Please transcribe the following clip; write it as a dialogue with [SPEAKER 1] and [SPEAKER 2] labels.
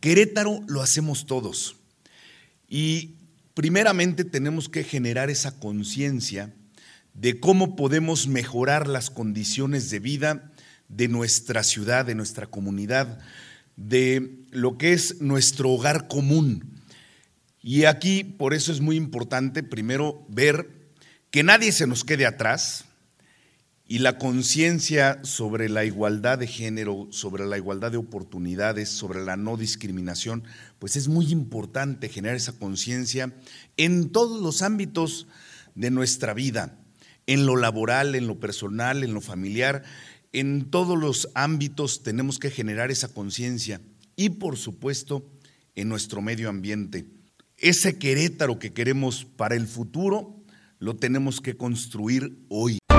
[SPEAKER 1] Querétaro lo hacemos todos y primeramente tenemos que generar esa conciencia de cómo podemos mejorar las condiciones de vida de nuestra ciudad, de nuestra comunidad, de lo que es nuestro hogar común. Y aquí por eso es muy importante primero ver que nadie se nos quede atrás y la conciencia sobre la igualdad de género, sobre la igualdad de oportunidades, sobre la no discriminación, pues es muy importante generar esa conciencia en todos los ámbitos de nuestra vida, en lo laboral, en lo personal, en lo familiar, en todos los ámbitos tenemos que generar esa conciencia y por supuesto en nuestro medio ambiente. Ese Querétaro que queremos para el futuro lo tenemos que construir hoy.